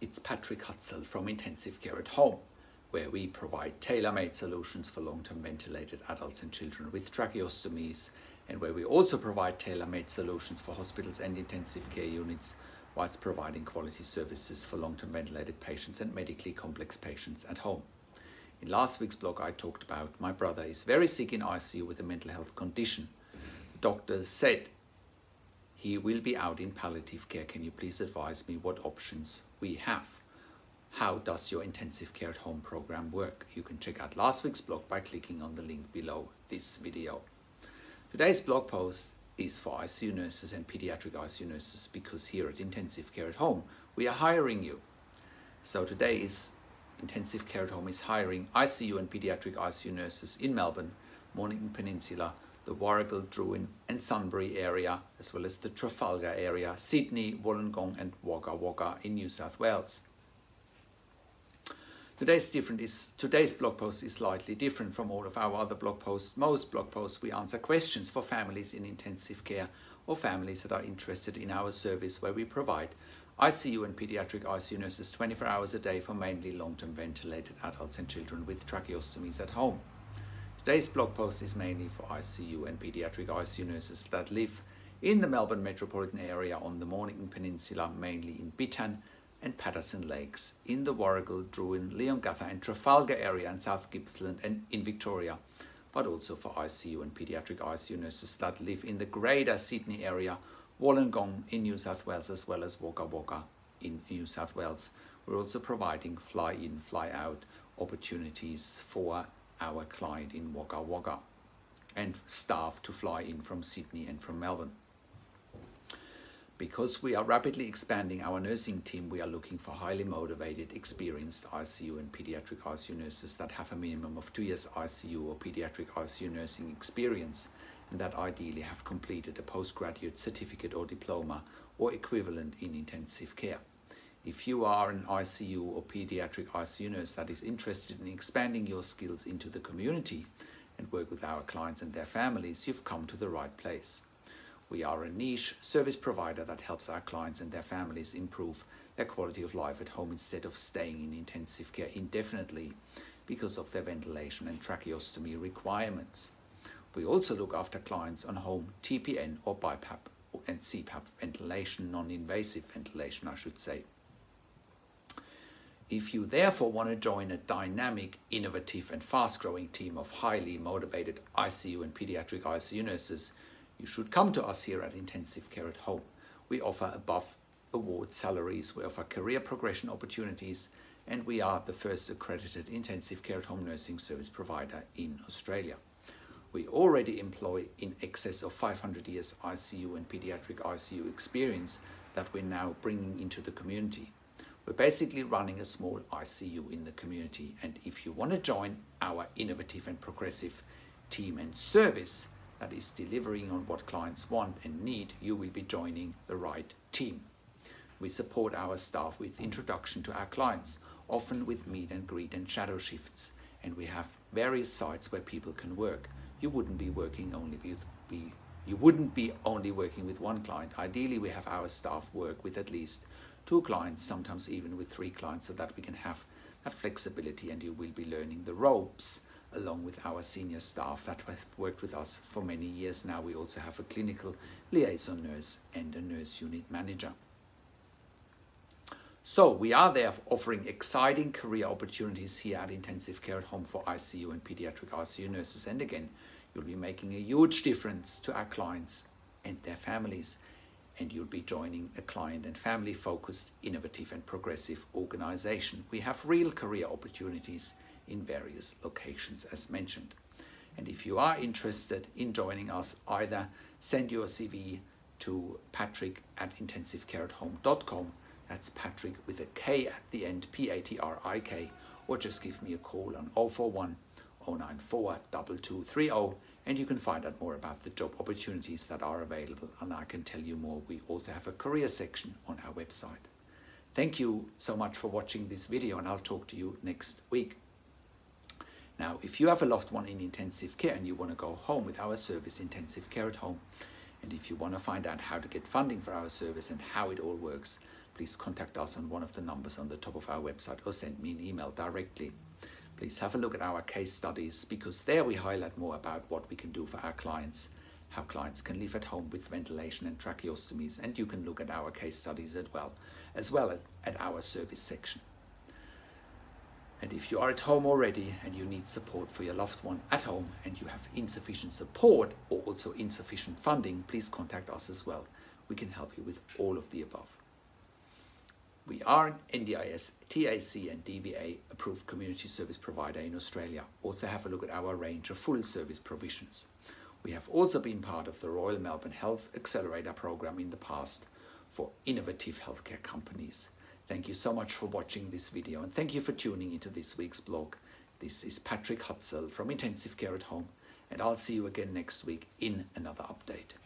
It's Patrick Hutzel from Intensive Care at Home, where we provide tailor-made solutions for long-term ventilated adults and children with tracheostomies, and where we also provide tailor-made solutions for hospitals and intensive care units, whilst providing quality services for long-term ventilated patients and medically complex patients at home. In last week's blog, I talked about my brother is very sick in ICU with a mental health condition. The doctor said he will be out in palliative care. Can you please advise me what options we have? How does your intensive care at home program work? You can check out last week's blog by clicking on the link below this video. Today's blog post is for ICU nurses and pediatric ICU nurses, because here at Intensive Care at Home we are hiring you. So today is Intensive Care at Home is hiring ICU and pediatric ICU nurses in Melbourne, Mornington Peninsula, the Warragul, Drouin and Sunbury area, as well as the Trafalgar area, Sydney, Wollongong and Wagga Wagga in New South Wales. Today's blog post is slightly different from all of our other blog posts. Most blog posts we answer questions for families in intensive care or families that are interested in our service, where we provide ICU and pediatric ICU nurses 24 hours a day for mainly long-term ventilated adults and children with tracheostomies at home. Today's blog post is mainly for ICU and pediatric ICU nurses that live in the Melbourne metropolitan area on the Mornington Peninsula, mainly in Bitan and Patterson Lakes, in the Warragul, Drouin, Leongatha and Trafalgar area in South Gippsland and in Victoria, but also for ICU and pediatric ICU nurses that live in the greater Sydney area, Wollongong in New South Wales, as well as Wagga Wagga in New South Wales. We're also providing fly-in, fly-out opportunities for our client in Wagga Wagga and staff to fly in from Sydney and from Melbourne. Because we are rapidly expanding our nursing team, we are looking for highly motivated, experienced ICU and pediatric ICU nurses that have a minimum of 2 years ICU or pediatric ICU nursing experience, and that ideally have completed a postgraduate certificate or diploma or equivalent in intensive care. If you are an ICU or pediatric ICU nurse that is interested in expanding your skills into the community and work with our clients and their families, you've come to the right place. We are a niche service provider that helps our clients and their families improve their quality of life at home instead of staying in intensive care indefinitely because of their ventilation and tracheostomy requirements. We also look after clients on home TPN or BiPAP and CPAP ventilation, non-invasive ventilation, I should say. If you therefore want to join a dynamic, innovative and fast-growing team of highly motivated ICU and pediatric ICU nurses, you should come to us here at Intensive Care at Home. We offer above award salaries, we offer career progression opportunities, and we are the first accredited intensive care at home nursing service provider in Australia. We already employ in excess of 500 years ICU and pediatric ICU experience that we're now bringing into the community. We're basically running a small ICU in the community, and if you want to join our innovative and progressive team and service that is delivering on what clients want and need, you will be joining the right team. We support our staff with introduction to our clients, often with meet and greet and shadow shifts, and we have various sites where people can work. You wouldn't be only working with one client. Ideally, we have our staff work with at least 2 clients, sometimes even with 3 clients, so that we can have that flexibility, and you will be learning the ropes along with our senior staff that have worked with us for many years now. We also have a clinical liaison nurse and a nurse unit manager. So we are there offering exciting career opportunities here at Intensive Care at Home for ICU and pediatric ICU nurses. And again, you'll be making a huge difference to our clients and their families, and you'll be joining a client and family focused, innovative and progressive organization. We have real career opportunities in various locations as mentioned. And if you are interested in joining us, either send your CV to patrick@intensivecareathome.com. That's Patrick with a K at the end, P-A-T-R-I-K, or just give me a call on 041 094 2230, and you can find out more about the job opportunities that are available, and I can tell you more. We also have a career section on our website. Thank you so much for watching this video, and I'll talk to you next week. Now, if you have a loved one in intensive care and you want to go home with our service, Intensive Care at Home, and if you want to find out how to get funding for our service and how it all works, please contact us on one of the numbers on the top of our website or send me an email directly. Please have a look at our case studies, because there we highlight more about what we can do for our clients, how clients can live at home with ventilation and tracheostomies, and you can look at our case studies as well as at our service section. And if you are at home already and you need support for your loved one at home and you have insufficient support or also insufficient funding, please contact us as well. We can help you with all of the above. We are an NDIS, TAC and DVA approved community service provider in Australia. Also have a look at our range of full service provisions. We have also been part of the Royal Melbourne Health Accelerator program in the past for innovative healthcare companies. Thank you so much for watching this video, and thank you for tuning into this week's blog. This is Patrick Hutzel from Intensive Care at Home, and I'll see you again next week in another update.